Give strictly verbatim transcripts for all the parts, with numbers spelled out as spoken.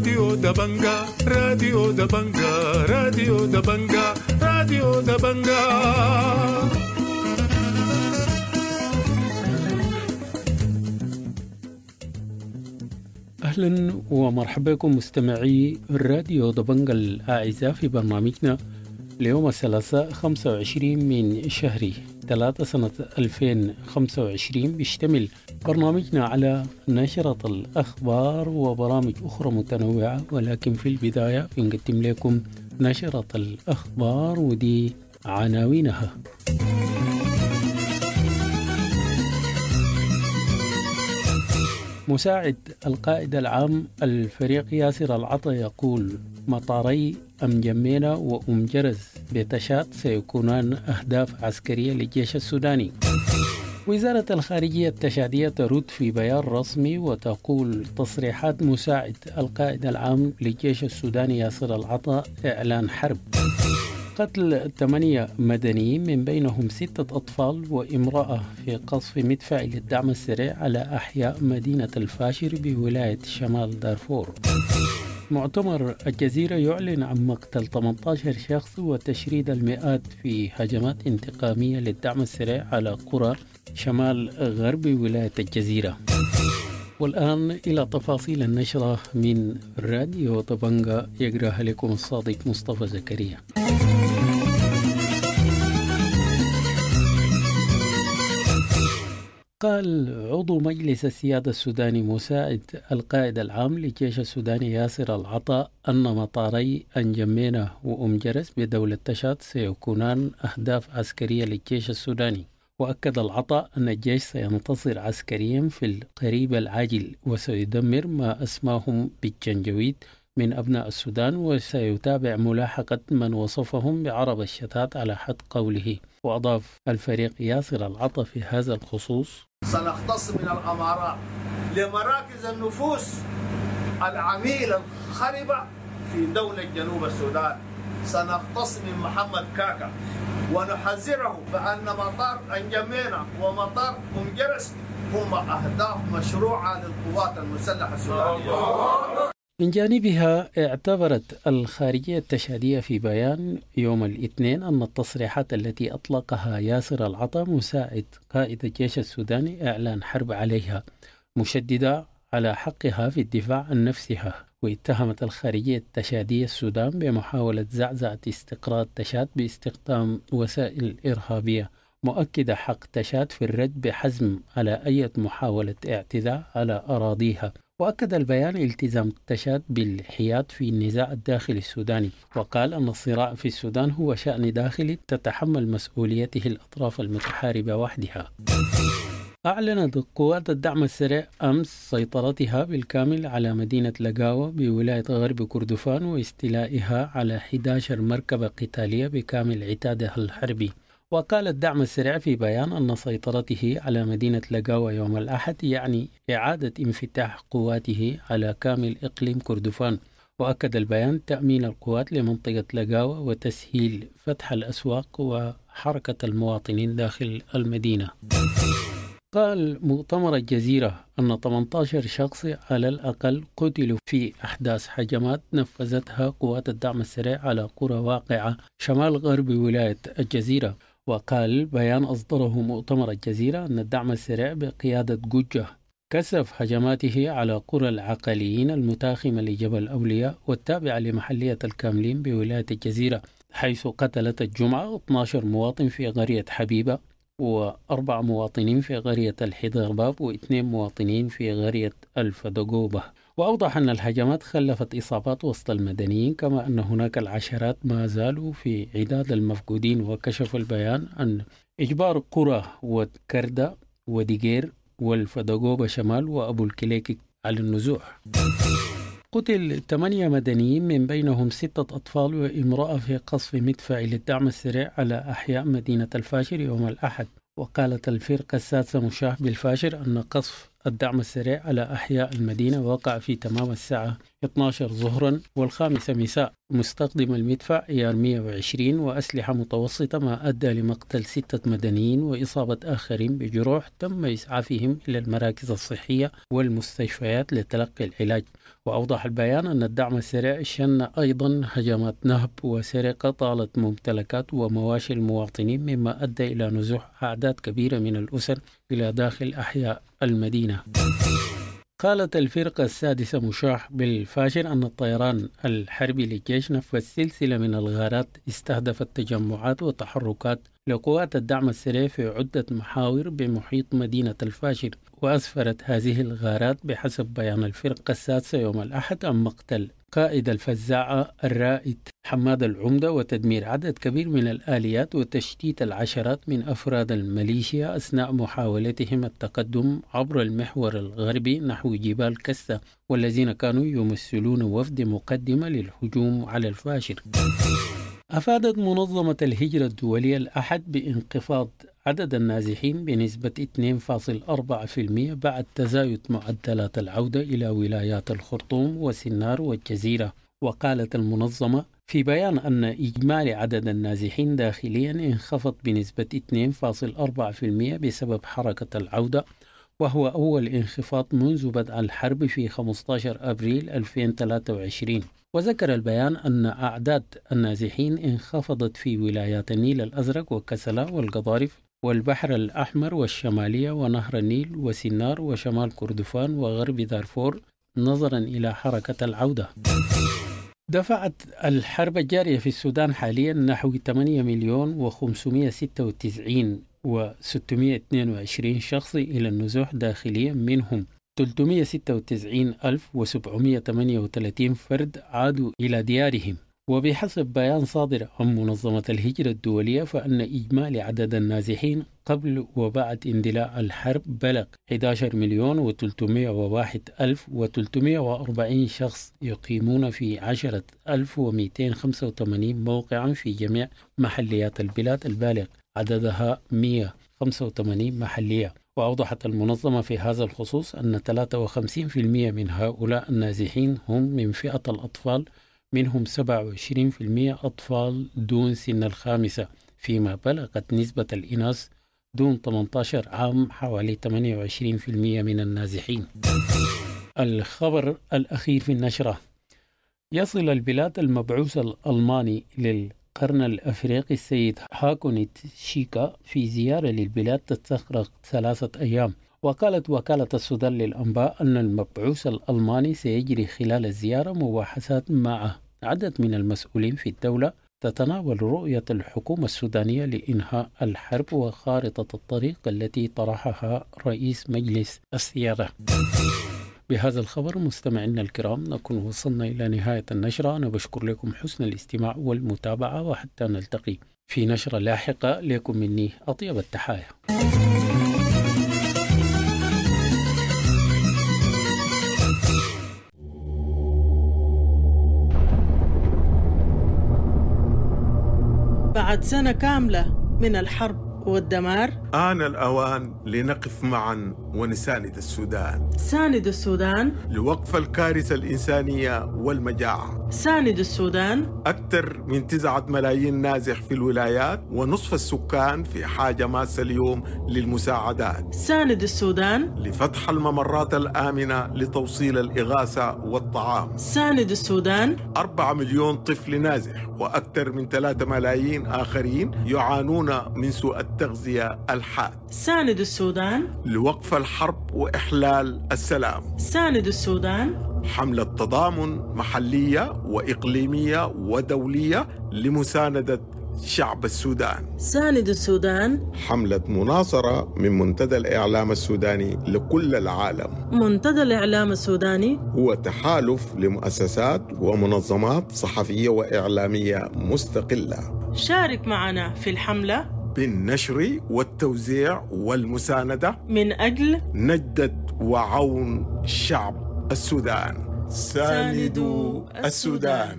راديو دبنجا راديو دبنجا راديو دبنجا راديو دبنجا. أهلا ومرحبا بكم مستمعي الراديو دبنجا الأعزاء في برنامجنا ليوم الثلاثاء خمسة وعشرين من شهر ثلاثة سنة ألفين وخمسة وعشرين. بيشتمل برنامجنا على نشرة الأخبار وبرامج أخرى متنوعة، ولكن في البداية بنقدم لكم نشرة الأخبار ودي عناوينها. مساعد القائد العام الفريق ياسر العطا يقول مطاري أم جمينة وأم جرز بتشات سيكونان أهداف عسكرية للجيش السوداني. وزارة الخارجية التشادية ترد في بيان رسمي وتقول تصريحات مساعد القائد العام للجيش السوداني ياسر العطا إعلان حرب. قتل ثمانية مدنيين من بينهم ستة أطفال وامرأة في قصف مدفع للدعم السريع على أحياء مدينة الفاشر بولاية شمال دارفور. مؤتمر الجزيرة يعلن عن مقتل ثمانية عشر شخص وتشريد المئات في هجمات انتقامية للدعم السريع على قرى شمال غرب ولاية الجزيرة. والآن إلى تفاصيل النشرة من راديو دبنجا، يقرأها لكم الصادق مصطفى زكريا. قال عضو مجلس السيادة السوداني مساعد القائد العام للجيش السوداني ياسر العطا أن مطاري أنجمينة وأم جرس بدولة تشاد سيكونان أهداف عسكرية للجيش السوداني. وأكد العطا أن الجيش سينتصر عسكريا في القريب العاجل وسيدمر ما أسماهم بالجنجويد من أبناء السودان، وسيتابع ملاحقة من وصفهم بعرب الشتات على حد قوله. وأضاف الفريق ياسر العطا في هذا الخصوص: سنختص من الأمارات لمراكز النفوس العميلة الخربة في دولة جنوب السودان. سنختص من محمد كاكا ونحذره بأن مطار أنجمينة ومطار أم جرس هم أهداف مشروعة للقوات المسلحة السودانية. من جانبها اعتبرت الخارجية التشادية في بيان يوم الاثنين أن التصريحات التي أطلقها ياسر العطا مساعد قائد الجيش السوداني إعلان حرب عليها، مشددة على حقها في الدفاع عن نفسها. واتهمت الخارجية التشادية السودان بمحاولة زعزعة استقرار تشاد باستخدام وسائل إرهابية، مؤكدة حق تشاد في الرد بحزم على أي محاولة اعتداء على أراضيها. وأكد البيان التزام تشاد بالحياد في النزاع الداخلي السوداني، وقال أن الصراع في السودان هو شأن داخلي تتحمل مسؤوليته الأطراف المتحاربة وحدها. أعلنت قوات الدعم السريع أمس سيطرتها بالكامل على مدينة لقاوة بولاية غرب كردفان واستيلائها على أحد عشر مركبة قتالية بكامل عتادها الحربي. وقال الدعم السريع في بيان أن سيطرته على مدينة لقاوة يوم الأحد يعني إعادة انفتاح قواته على كامل إقليم كردفان. وأكد البيان تأمين القوات لمنطقة لقاوة وتسهيل فتح الأسواق وحركة المواطنين داخل المدينة. قال مؤتمر الجزيرة أن ثمانية عشر شخص على الأقل قتلوا في أحداث هجمات نفذتها قوات الدعم السريع على قرى واقعة شمال غرب ولاية الجزيرة. وقال بيان أصدره مؤتمر الجزيرة أن الدعم السريع بقيادة جوجة كثف هجماته على قرى العقليين المتاخمة لجبل أولياء والتابعة لمحلية الكاملين بولاية الجزيرة، حيث قتلت الجمعة اثني عشر مواطن في قرية حبيبة وأربع مواطنين في قرية الحضرباب واثنين مواطنين في قرية الفدقوبة. وأوضح أن الهجمات خلفت إصابات وسط المدنيين، كما أن هناك العشرات ما زالوا في عداد المفقودين. وكشف البيان عن إجبار قرى وكردة وديجير والفدقوبة شمال وأبو الكليك على النزوح. قتل ثمانية مدنيين من بينهم ستة أطفال وامرأة في قصف مدفع للدعم السريع على أحياء مدينة الفاشر يوم الأحد. وقالت الفرقة السادسة مشاه بالفاشر أن قصف الدعم السريع على أحياء المدينة وقع في تمام الساعة اثني عشر ظهرا والخامسة مساء مستخدم المدفع إيار مئة وعشرين وأسلحة متوسطة، ما أدى لمقتل ستة مدنيين وإصابة آخرين بجروح تم إسعافهم إلى المراكز الصحية والمستشفيات لتلقي العلاج. وأوضح البيان أن الدعم السريع شن أيضا هجمات نهب وسرقة طالت ممتلكات ومواشي المواطنين، مما أدى إلى نزوح أعداد كبيرة من الأسر إلى داخل أحياء المدينة. قالت الفرقة السادسة مشاح بالفاشر أن الطيران الحربي للجيش نفذ سلسلة من الغارات استهدفت تجمعات وتحركات لقوات الدعم السريع في عدة محاور بمحيط مدينة الفاشر. وأسفرت هذه الغارات بحسب بيان الفرقة السادسة يوم الأحد عن مقتل قائد الفزاعة الرائد حماد العمدة وتدمير عدد كبير من الآليات وتشتيت العشرات من أفراد الميليشيا أثناء محاولتهم التقدم عبر المحور الغربي نحو جبال كسة، والذين كانوا يمثلون وفد مقدمة للهجوم على الفاشر. أفادت منظمة الهجرة الدولية الأحد بانخفاض عدد النازحين بنسبة اثنين فاصلة أربعة بالمئة بعد تزايد معدلات العودة إلى ولايات الخرطوم وسنار والجزيرة. وقالت المنظمة في بيان أن إجمالي عدد النازحين داخليا انخفض بنسبة اثنين فاصلة أربعة بالمئة بسبب حركة العودة، وهو أول انخفاض منذ بدء الحرب في خمسة عشر أبريل ألفين وثلاثة وعشرين. وذكر البيان أن أعداد النازحين انخفضت في ولايات النيل الأزرق وكسلا والقضارف والبحر الأحمر والشمالية ونهر النيل وسنار وشمال كردفان وغرب دارفور نظرا إلى حركة العودة. دفعت الحرب الجارية في السودان حاليا نحو ثمانية مليون وخمسمئة وستة وتسعين وستمئة واثنين وعشرين شخص إلى النزوح داخليا، منهم ثلاثمئة وستة وتسعين ألف وسبعمئة وثمانية وثلاثين فرد عادوا إلى ديارهم. وبحسب بيان صادر عن منظمة الهجرة الدولية فإن إجمالي عدد النازحين قبل وبعد اندلاع الحرب بلغ أحد عشر مليون وثلاثمئة وواحد ألف وثلاثمئة وأربعين شخص يقيمون في عشرة آلاف ومئتين وخمسة وثمانين موقعا في جميع محليات البلاد البالغ عددها مئة وخمسة وثمانين محلية. وأوضحت المنظمة في هذا الخصوص أن ثلاثة وخمسين بالمئة من هؤلاء النازحين هم من فئة الأطفال، منهم سبعة وعشرين بالمئة أطفال دون سن الخامسة، فيما بلغت نسبة الإناث دون ثمانية عشر عام حوالي ثمانية وعشرين بالمئة من النازحين. الخبر الأخير في النشرة: يصل البلاد المبعوث الألماني للقرن الأفريقي السيد هاكو شيكا في زيارة للبلاد تستغرق ثلاثة أيام. وقالت وكالة السودان للأنباء أن المبعوث الألماني سيجري خلال الزيارة مباحثات مع عدد من المسؤولين في الدولة تتناول رؤية الحكومة السودانية لإنهاء الحرب وخارطة الطريق التي طرحها رئيس مجلس السيادة. بهذا الخبر مستمعينا الكرام نكون وصلنا إلى نهاية النشرة. أنا بشكر لكم حسن الاستماع والمتابعة، وحتى نلتقي في نشرة لاحقة لكم مني أطيب التحايا. بعد سنة كاملة من الحرب والدمار آن الأوان لنقف معا ونساند السودان. ساند السودان لوقف الكارثة الإنسانية والمجاعة. ساند السودان. أكثر من تسعة ملايين نازح في الولايات ونصف السكان في حاجة ماسة اليوم للمساعدات. ساند السودان. لفتح الممرات الآمنة لتوصيل الإغاثة والطعام. ساند السودان. أربعة مليون طفل نازح وأكثر من ثلاثة ملايين آخرين يعانون من سوء التغذية الحاد. ساند السودان. لوقف الحرب وإحلال السلام. ساند السودان. حملة تضامن محلية وإقليمية ودولية لمساندة شعب السودان. ساند السودان. حملة مناصرة من منتدى الإعلام السوداني لكل العالم. منتدى الإعلام السوداني هو تحالف لمؤسسات ومنظمات صحفية وإعلامية مستقلة. شارك معنا في الحملة بالنشر والتوزيع والمساندة من أجل نجدة وعون شعب السودان. ساندوا السودان.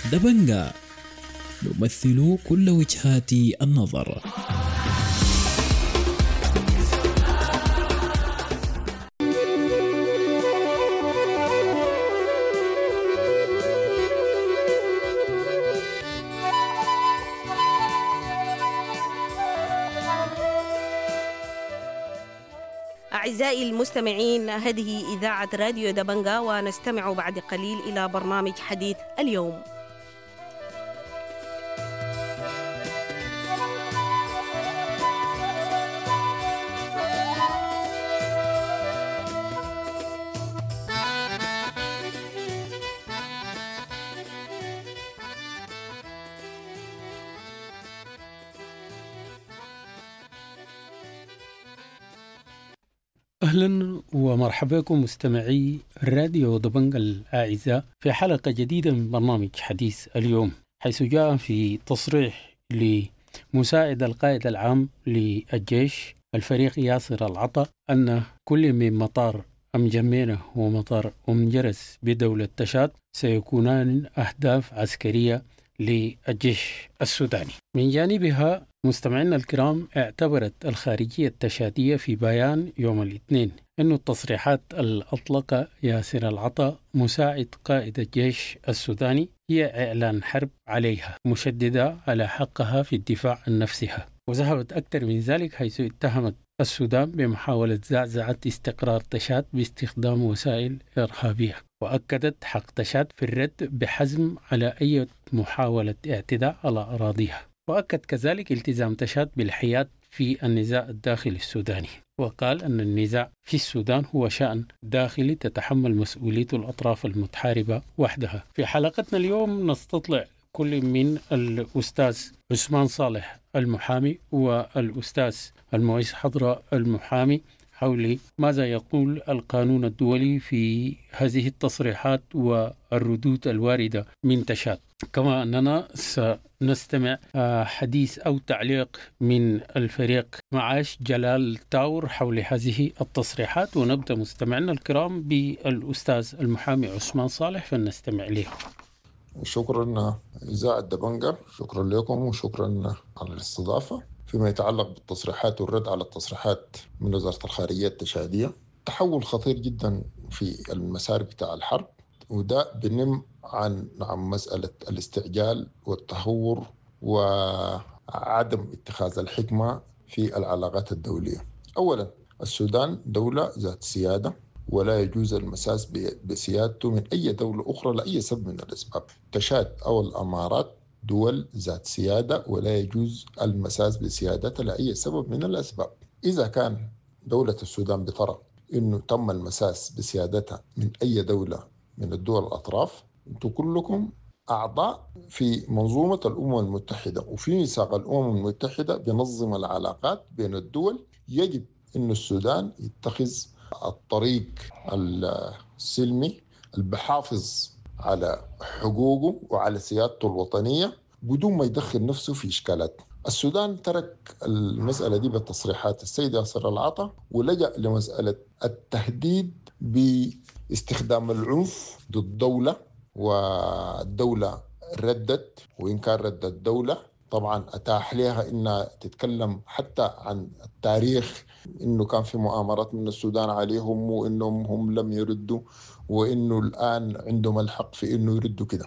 دبنجا نمثل كل وجهات النظر. أعزائي المستمعين، هذه إذاعة راديو دبنجا، ونستمع بعد قليل إلى برنامج حديث اليوم. أهلا ومرحبا بكم مستمعي راديو دبنجا الأعزاء في حلقة جديدة من برنامج حديث اليوم، حيث جاء في تصريح لمساعد القائد العام للجيش الفريق ياسر العطا أن كل من مطار أم جمينة ومطار أم جرس بدولة تشاد سيكونان أهداف عسكرية للجيش السوداني. من جانبها مستمعينا الكرام، اعتبرت الخارجية التشادية في بيان يوم الاثنين أن التصريحات اللي أطلق ياسر العطا مساعد قائد الجيش السوداني هي إعلان حرب عليها، مشددة على حقها في الدفاع عن نفسها، وذهبت أكثر من ذلك حيث اتهمت السودان بمحاولة زعزعة استقرار تشاد باستخدام وسائل إرهابية، وأكدت حق تشاد في الرد بحزم على أي محاولة اعتداء على أراضيها، وأكد كذلك التزام تشاد بالحياد في النزاع الداخلي السوداني، وقال أن النزاع في السودان هو شأن داخلي تتحمل مسؤولية الأطراف المتحاربة وحدها. في حلقتنا اليوم نستطلع كل من الأستاذ عثمان صالح المحامي والأستاذ المعز حضرة المحامي حول ماذا يقول القانون الدولي في هذه التصريحات والردود الواردة من تشاد، كما أننا سنستمع حديث أو تعليق من الفريق معاش جلال تاور حول هذه التصريحات. ونبدأ مستمعنا الكرام بالأستاذ المحامي عثمان صالح، فلنستمع له. شكرا إذاعة دبنجا، شكرا لكم وشكرا على الاستضافة. فيما يتعلق بالتصريحات والرد على التصريحات من وزارة الخارجية التشادية، تحول خطير جدا في المسار بتاع الحرب، وده بنم عن عن مسألة الاستعجال والتهور وعدم اتخاذ الحكمة في العلاقات الدولية. أولا، السودان دولة ذات سيادة، ولا يجوز المساس بسيادته من أي دولة أخرى لأي سبب من الأسباب. تشاد أو الأمارات دول ذات سيادة، ولا يجوز المساس بسيادتها لأي سبب من الأسباب. إذا كان دولة السودان بترى إنه تم المساس بسيادتها من أي دولة من الدول الأطراف، أنتم كلكم أعضاء في منظومة الأمم المتحدة، وفي ميثاق الأمم المتحدة بنظم العلاقات بين الدول. يجب إنه السودان يتخذ الطريق السلمي البحافظ على حقوقه وعلى سيادته الوطنية بدون ما يدخل نفسه في إشكالات. السودان ترك المسألة دي بتصريحات السيد ياسر العطا، ولجأ لمسألة التهديد باستخدام العنف ضد دولة، والدولة ردت، وإن كان ردت الدولة طبعا أتاح لها إنها تتكلم حتى عن التاريخ، إنه كان في مؤامرات من السودان عليهم وإنهم هم لم يردوا، وإنه الآن عندهم الحق في إنه يردوا كده.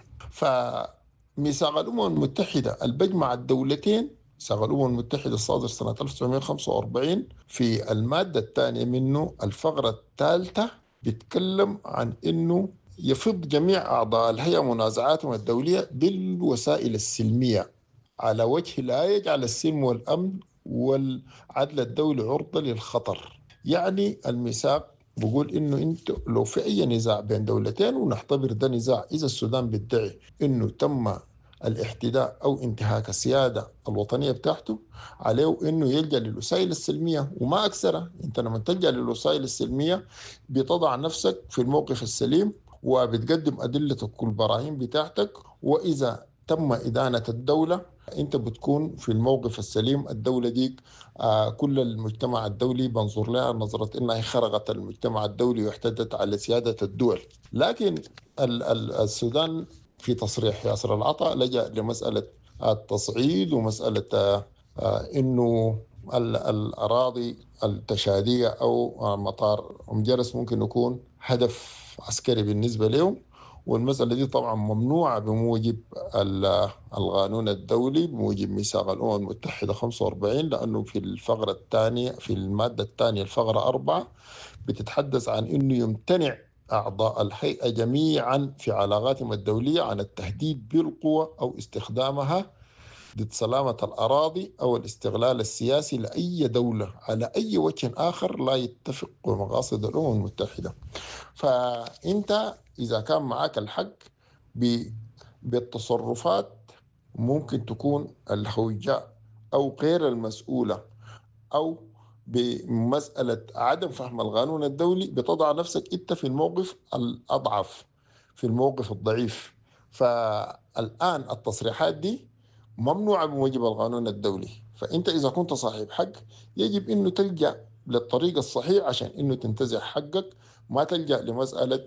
فميثاق الأمم المتحدة البجمع الدولتين، ميثاق الأمم المتحدة الصادر سنة ألف وتسعمائة وخمسة وأربعين في المادة الثانية منه الفقرة الثالثة بيتكلم عن إنه يفض جميع أعضاء الهيئة منازعاتهم الدولية بالوسائل السلمية على وجه لا يجعل السلم والأمن والعدل الدولي عرضة للخطر. يعني الميثاق بقول إنه أنت لو في أي نزاع بين دولتين، ونعتبر ده نزاع إذا السودان بيدعي إنه تم الاحتداء أو انتهاك السيادة الوطنية بتاعته، عليه إنه يلجأ للوسائل السلمية وما أكثرها. أنت لما تلجأ للوسائل السلمية بتضع نفسك في الموقف السليم، وبتقدم أدلة كل براهين بتاعتك، وإذا تم إدانة الدولة أنت بتكون في الموقف السليم. الدولة ديك آه كل المجتمع الدولي بنظر لها نظرة إنها خرقت المجتمع الدولي واحتدت على سيادة الدول. لكن ال- ال- السودان في تصريح ياسر العطا لجأ لمسألة التصعيد ومسألة إنه الأراضي التشادية أو مطار أم جرس ممكن يكون هدف عسكري بالنسبة لهم، والمسألة دي طبعا ممنوعة بموجب القانون الدولي بموجب ميثاق الأمم المتحدة خمسة وأربعين، لأنه في الفقرة الثانية في المادة الثانية الفقرة أربعة بتتحدث عن أنه يمتنع أعضاء الهيئة جميعا في علاقاتهم الدولية عن التهديد بالقوة أو استخدامها ضد سلامة الأراضي أو الاستغلال السياسي لأي دولة على أي وجه آخر لا يتفق بمقاصد الأمم المتحدة. فأنت إذا كان معك الحق بالتصرفات ممكن تكون الهوجاء أو غير المسؤولة أو بمسألة عدم فهم القانون الدولي بتضع نفسك أنت في الموقف الأضعف، في الموقف الضعيف. فالآن التصريحات دي ممنوعة بموجب القانون الدولي، فأنت إذا كنت صاحب حق يجب أنه تلجأ للطريق الصحيح عشان أنه تنتزع حقك، ما تلجأ لمسألة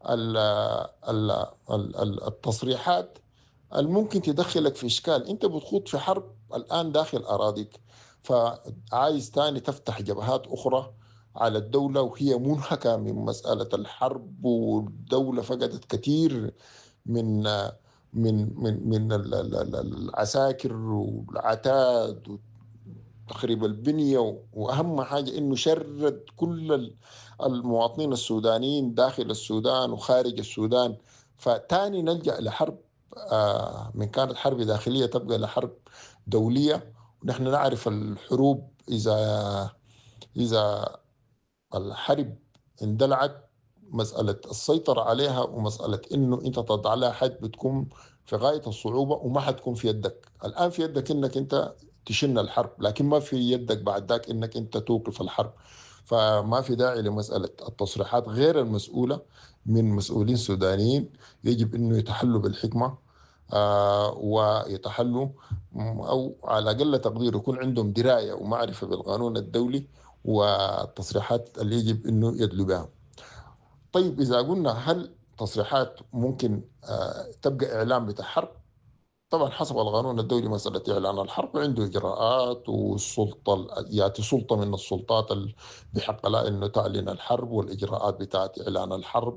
التصريحات الممكن تدخلك في إشكال. أنت بتخوض في حرب الآن داخل أراضيك، فعايز تاني تفتح جبهات أخرى على الدولة وهي منهكة من مسألة الحرب، والدولة فقدت كثير من من من من العساكر والعتاد وتخريب البنية، وأهم حاجة إنه شرد كل المواطنين السودانيين داخل السودان وخارج السودان. فتاني نلجأ لحرب، من كانت حرب داخلية تبقى لحرب دولية. ونحن نعرف الحروب إذا إذا الحرب اندلعت مسألة السيطرة عليها ومسألة إنه أنت تضع لها حد بتكون في غاية الصعوبة وما حتكون في يدك. الآن في يدك إنك أنت تشن الحرب، لكن ما في يدك بعد ذاك إنك أنت توقف الحرب. فما في داعي لمسألة التصريحات غير المسؤولة من مسؤولين سودانيين. يجب إنه يتحلوا بالحكمة آه ويتحلوا أو على أقل تقدير يكون عندهم دراية ومعرفة بالقانون الدولي والتصريحات اللي يجب إنه يدلوا بها. طيب إذا قلنا هل تصريحات ممكن آه تبقى إعلام بتاع حرب؟ طبعا حسب القانون الدولي مسألة إعلان الحرب عنده إجراءات، والسلطة يأتي سلطة من السلطات بحق لها إنه تعلن الحرب والإجراءات بتاعت إعلان الحرب.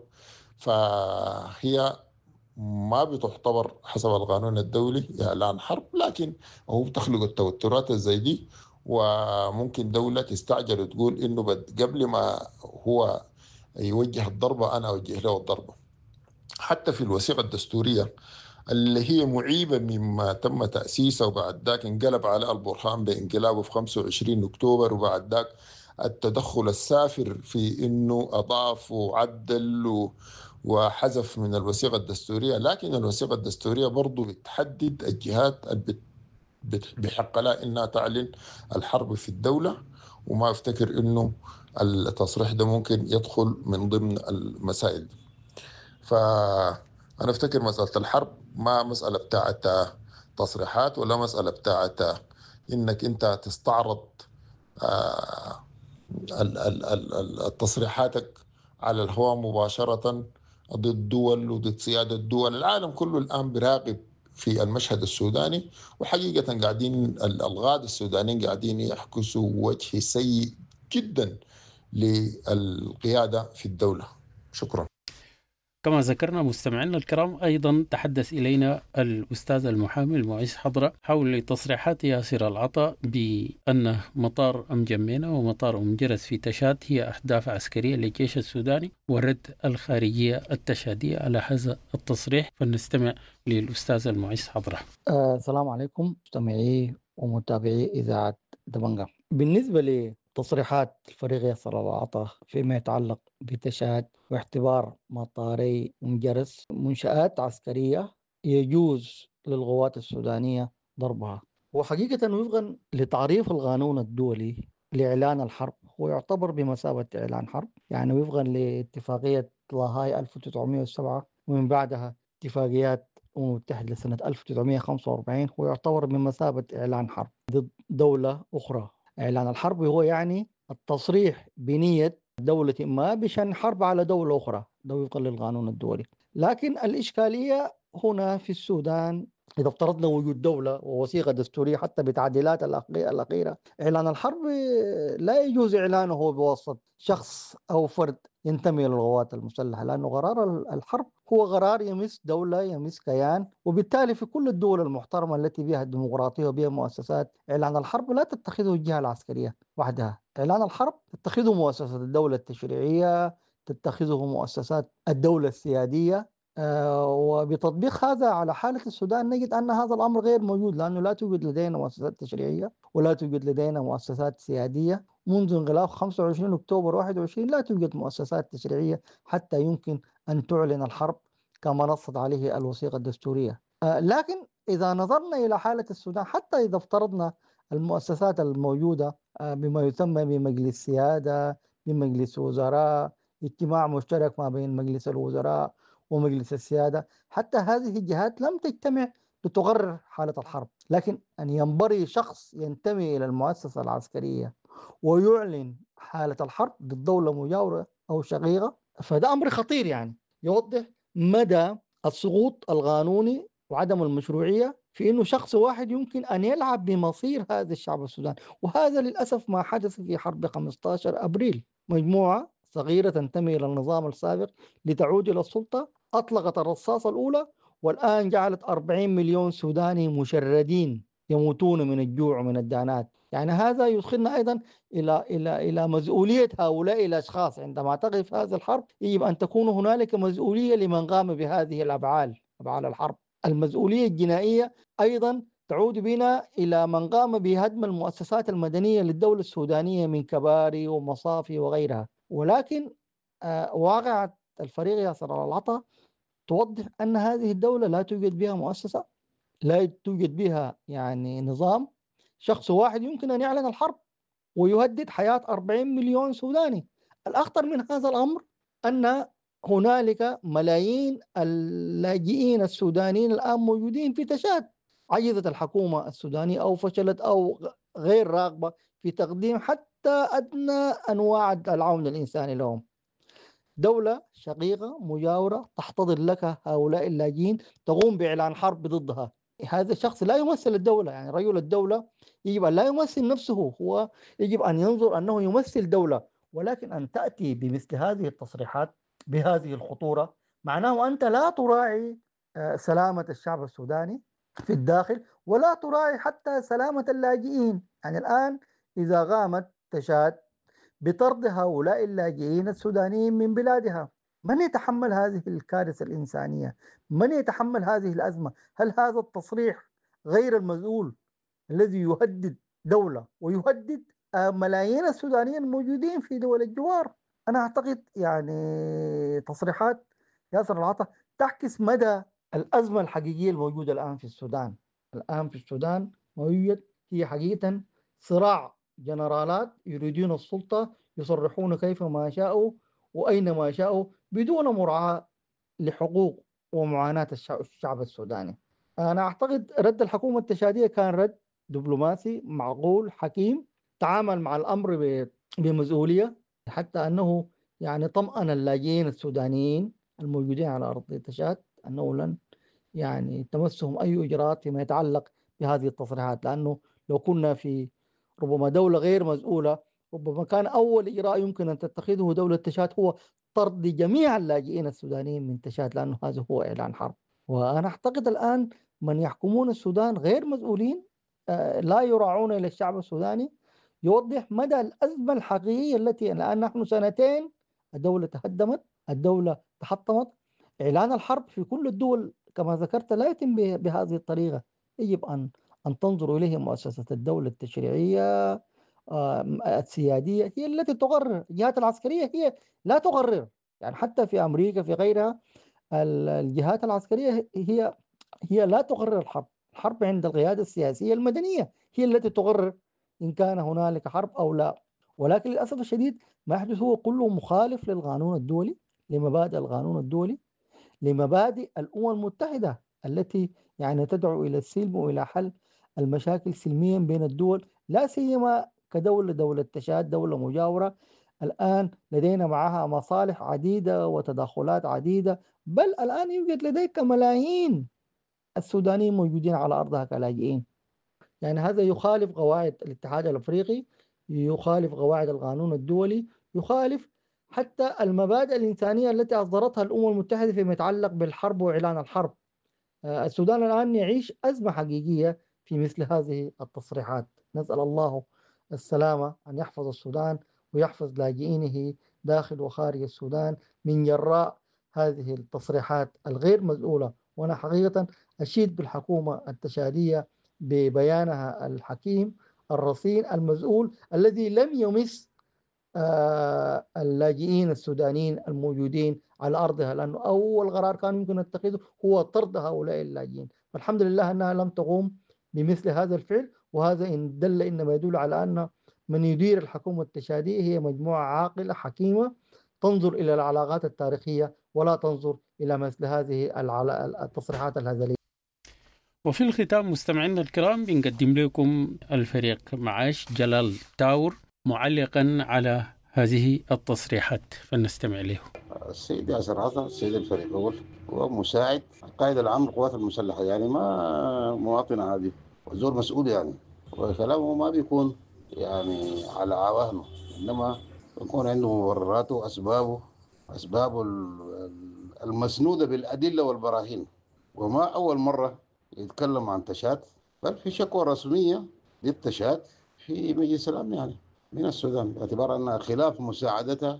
فهي ما بتعتبر حسب القانون الدولي إعلان حرب، لكن هو بتخلق التوترات زي دي، وممكن دولة تستعجل وتقول إنه قبل ما هو يوجه الضربة أنا أوجه له الضربة. حتى في الوثيقة الدستورية اللي هي معيبة مما تم تأسيسه وبعد ذاك انقلب على البرهان بانقلابه في خمسة وعشرين أكتوبر، وبعد ذاك التدخل السافر في إنه أضاف وعدل وحذف من الوثيقة الدستورية. لكن الوثيقة الدستورية برضو بتحدد الجهات اللي بحق لها إنها تعلن الحرب في الدولة، وما أفتكر إنه التصريح ده ممكن يدخل من ضمن المسائل دي. فأنا أفتكر مسألة الحرب ما مسألة بتاعت تصريحات ولا مسألة بتاعت إنك أنت تستعرض التصريحاتك على الهواء مباشرة ضد دول وضد سيادة الدول. العالم كله الآن بيراقب في المشهد السوداني، وحقيقة قاعدين الغاد السودانيين قاعدين يحكسوا وجه سيء جدا للقيادة في الدولة. شكرا. كما ذكرنا مستمعينا الكرام، أيضا تحدث إلينا الأستاذ المحامي المعز حضرة حول تصريحات ياسر العطا بأن مطار أم جمينة ومطار أم جرس في تشاد هي أهداف عسكرية للجيش السوداني، ورد الخارجية التشادية على هذا التصريح. فلنستمع للأستاذ المعز حضرة. آه السلام عليكم مستمعي ومتابعي إذاعة دبنجة. بالنسبة لي تصريحات الفريق ياسر العطا فيما يتعلق بتشاد واعتبار مطاري أم جرس منشآت عسكرية يجوز للقوات السودانية ضربها، وحقيقة وفقا لتعريف القانون الدولي لإعلان الحرب هو يعتبر بمثابة إعلان حرب، يعني وفقا لاتفاقية لاهاي ألف وتسعمائة وسبعة ومن بعدها اتفاقيات الأمم المتحدة لسنة ألف وتسعمائة وخمسة وأربعين هو يعتبر بمثابة إعلان حرب ضد دولة أخرى. إعلان الحرب هو يعني التصريح بنية دولة ما بشأن حرب على دولة أخرى، ده وفقا للقانون الدولي. لكن الإشكالية هنا في السودان إذا افترضنا وجود دولة ووثيقة دستورية حتى بتعديلات الأخ- الأخيرة، إعلان الحرب لا يجوز إعلانه بواسطة شخص أو فرد ينتمي للقوات المسلحة، لأنه قرار ال- الحرب هو قرار يمس دولة، يمس كيان. وبالتالي في كل الدول المحترمة التي بها الديمقراطية وبها مؤسسات، إعلان الحرب لا تتخذه الجهة العسكرية وحدها. إعلان الحرب تتخذه مؤسسة الدولة التشريعية، تتخذه مؤسسات الدولة السيادية. آه، وبتطبيق هذا على حالة السودان نجد أن هذا الأمر غير موجود، لأنه لا توجد لدينا مؤسسات تشريعية ولا توجد لدينا مؤسسات سيادية. منذ انقلاب خمسة وعشرين أكتوبر واحد وعشرين لا توجد مؤسسات تشريعية حتى يمكن أن تعلن الحرب كما نصت عليه الوثيقة الدستورية. آه، لكن إذا نظرنا إلى حالة السودان، حتى إذا افترضنا المؤسسات الموجودة آه، بما يسمى بمجلس سيادة، بمجلس وزراء، اجتماع مشترك ما بين مجلس الوزراء ومجلس السيادة، حتى هذه الجهات لم تجتمع لتقرر حالة الحرب. لكن أن ينبري شخص ينتمي إلى المؤسسة العسكرية ويعلن حالة الحرب ضد دولة مجاورة أو شقيقة، فده أمر خطير، يعني يوضح مدى السقوط القانوني وعدم المشروعية في أنه شخص واحد يمكن أن يلعب بمصير هذا الشعب السوداني. وهذا للأسف ما حدث في حرب خمسة عشر أبريل. مجموعة صغيرة تنتمي إلى النظام السابق لتعود إلى السلطة أطلقت الرصاصة الأولى، والآن جعلت أربعين مليون سوداني مشردين يموتون من الجوع ومن الدانات. يعني هذا يدخلنا أيضا إلى إلى إلى مسؤولية هؤلاء الأشخاص. عندما تقف هذه الحرب يجب أن تكون هنالك مسؤولية لمن قام بهذه الأفعال، أفعال الحرب. المسؤولية الجنائية أيضا تعود بنا إلى من قام بهدم المؤسسات المدنية للدولة السودانية من كباري ومصافي وغيرها. ولكن آه، واقعة الفريق ياسر العطا توضح أن هذه الدولة لا توجد بها مؤسسة، لا توجد بها يعني نظام. شخص واحد يمكن أن يعلن الحرب ويهدد حياة أربعين مليون سوداني. الأخطر من هذا الأمر أن هنالك ملايين اللاجئين السودانيين الآن موجودين في تشاد. عجزت الحكومة السودانية أو فشلت أو غير راغبة في تقديم حتى أدنى أنواع العون الإنساني لهم. دولة شقيقة مجاورة تحتضن لك هؤلاء اللاجئين، تقوم بإعلان حرب ضدها. هذا الشخص لا يمثل الدولة. يعني رجل الدولة يجب أن لا يمثل نفسه، هو يجب أن ينظر أنه يمثل دولة. ولكن أن تأتي بمثل هذه التصريحات بهذه الخطورة معناه أنت لا تراعي آه، سلامة الشعب السوداني في الداخل، ولا تراعي حتى سلامة اللاجئين. يعني الآن إذا قامت تشاد بطرد هؤلاء اللاجئين السودانيين من بلادها، من يتحمل هذه الكارثة الإنسانية؟ من يتحمل هذه الأزمة؟ هل هذا التصريح غير المسؤول الذي يهدد دولة ويهدد آه، ملايين السودانيين الموجودين في دول الجوار؟ أنا أعتقد يعني تصريحات ياسر العطا تعكس مدى الأزمة الحقيقية الموجودة الآن في السودان. الآن في السودان موجود هي حقيقة صراع جنرالات يريدون السلطة، يصرحون كيف ما شاءوا وأينما شاءوا بدون مراعاة لحقوق ومعاناة الشع- الشعب السوداني. أنا أعتقد رد الحكومة التشادية كان رد دبلوماسي معقول حكيم، تعامل مع الأمر ب- بمسؤولية، حتى أنه يعني طمأن اللاجئين السودانيين الموجودين على أرض تشاد أنه لن يعني تمسهم أي إجراءات فيما يتعلق بهذه التصريحات. لأنه لو كنا في ربما دولة غير مسؤولة، ربما كان أول إجراء يمكن أن تتخذه دولة تشاد هو طرد جميع اللاجئين السودانيين من تشاد، لأنه هذا هو إعلان حرب. وأنا أعتقد الآن من يحكمون السودان غير مسؤولين، آه، لا يراعون إلى الشعب السوداني. يوضح مدى الأزمة الحقيقية التي الآن نحن سنتين الدولة تهدمت، الدولة تحطمت. إعلان الحرب في كل الدول كما ذكرت لا يتم به- بهذه الطريقة. يجب أن أن تنظر إليه مؤسسة الدولة التشريعية آه، السيادية هي التي تقرر. الجهات العسكرية هي لا تقرر. يعني حتى في أمريكا في غيرها ال- الجهات العسكرية هي هي لا تقرر الحرب. الحرب عند القيادة السياسية المدنية هي التي تقرر إن كان هنالك حرب أو لا. ولكن للأسف الشديد ما يحدث هو كله مخالف للقانون الدولي، لمبادئ القانون الدولي، لمبادئ الأمم المتحدة التي يعني تدعو إلى السلم وإلى حل المشاكل سلميا بين الدول، لا سيما كدولة دولة تشاد دولة مجاورة الآن لدينا معها مصالح عديدة وتدخلات عديدة، بل الآن يوجد لديك ملايين السودانيين موجودين على أرضها كلاجئين. يعني هذا يخالف قواعد الاتحاد الأفريقي، يخالف قواعد القانون الدولي، يخالف حتى المبادئ الإنسانية التي أصدرتها الأمم المتحدة فيما يتعلق بالحرب وإعلان الحرب. السودان الآن يعيش أزمة حقيقية في مثل هذه التصريحات. نسأل الله السلامة، أن يحفظ السودان ويحفظ لاجئينه داخل وخارج السودان من جراء هذه التصريحات الغير مسؤولة. وأنا حقيقة أشيد بالحكومة التشادية ببيانها الحكيم الرصين المسؤول الذي لم يمس آه اللاجئين السودانيين الموجودين على أرضها، لأنه أول قرار كان يمكن يتخذه هو طرد هؤلاء اللاجئين. فالحمد لله أنها لم تقوم بمثل هذا الفعل، وهذا إن دل إنما يدل على أن من يدير الحكومة التشادية هي مجموعة عاقلة حكيمة تنظر إلى العلاقات التاريخية ولا تنظر إلى مثل هذه التصريحات الهزلية. وفي الختام مستمعينا الكرام بنقدم لكم الفريق معاش جلال تاور معلقا على هذه التصريحات، فلنستمع له. السيد ياسر عطا السيد الفريق الأول هو مساعد القائد العام للقوات المسلحة، يعني ما مواطن عادي وزور مسؤول يعني، وكلامه ما بيكون يعني على عواهنه، إنما يكون عنده مبرراته وأسبابه أسبابه المسنودة بالأدلة والبراهين. وما أول مرة يتكلم عن تشات، بل في شكوى رسمية ضد تشات في مجلس الأمن يعني من السودان، باعتبار أن خلاف مساعدتها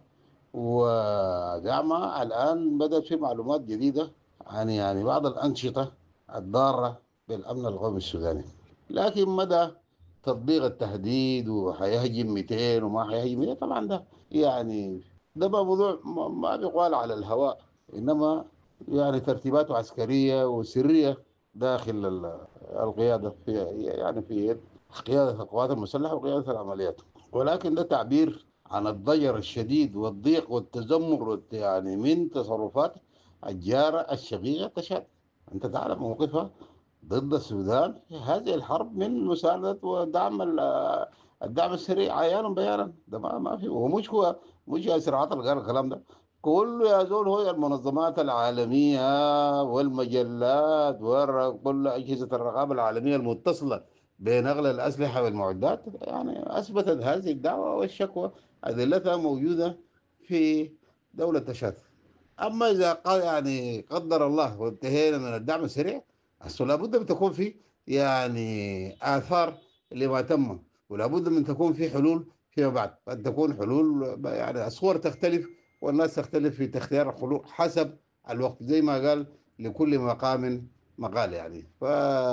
ودعمها الآن بدأت في معلومات جديدة عن يعني بعض الأنشطة الضارة بالأمن القومي السوداني. لكن مدى تطبيق التهديد وحيهجم مئتين وما حيهجم مئتين، طبعا ده يعني ده موضوع ما بيقال على الهواء، إنما يعني ترتيباته عسكرية وسرية داخل القيادة في يعني في قيادة القوات المسلحة وقيادة العمليات. ولكن ده تعبير عن الضجر الشديد والضيق والتذمر يعني من تصرفات الجارة الشقيقة تشاد. أنت تعلم موقفها ضد السودان في هذه الحرب من مساندة ودعم الدعم السريع عيانا بيانا. ده ما ما في، ومش هو مش ياسر عطا قال الكلام ده، كله يا زول هو المنظمات العالمية والمجلات وكل أجهزة الرقابة العالمية المتصلة بنقل الأسلحة والمعدات يعني أثبتت هذه الدعوة والشكوى أدلتها موجودة في دولة تشاد. أما إذا قال يعني قدر الله وانتهينا من الدعم السريع، أصلا لابد من تكون في يعني آثار لما تم، ولابد من تكون في حلول فيما بعد، قد تكون حلول يعني الصور تختلف والناس تختلف في تختيار الحلول حسب الوقت، زي ما قال لكل مقام مقال يعني. ف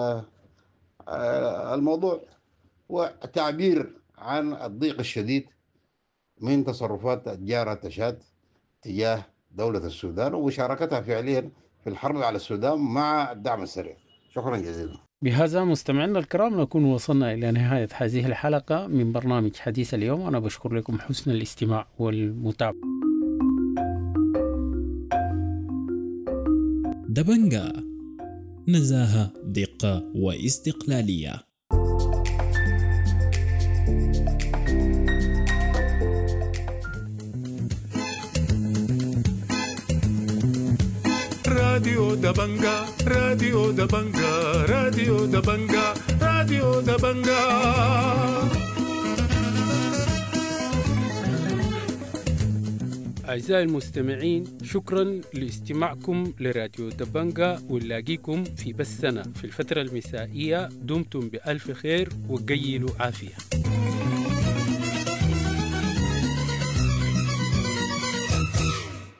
الموضوع هو تعبير عن الضيق الشديد من تصرفات الجارة تشاد تجاه دولة السودان ومشاركتها فعليا في الحرب على السودان مع الدعم السريع. شكرا جزيلا. بهذا مستمعينا الكرام نكون وصلنا إلى نهاية هذه الحلقة من برنامج حديث اليوم. أنا بشكر لكم حسن الاستماع والمتابعة. دبنجا، نزاهة، دقة واستقلالية. راديو دبنجا راديو دبنجا راديو دبنجا راديو دبنجا. أعزائي المستمعين، شكرا لاستماعكم لراديو دبنجا، ونلاقيكم في بثنا في الفترة المسائية. دمتم بألف خير وقيلوا عافية.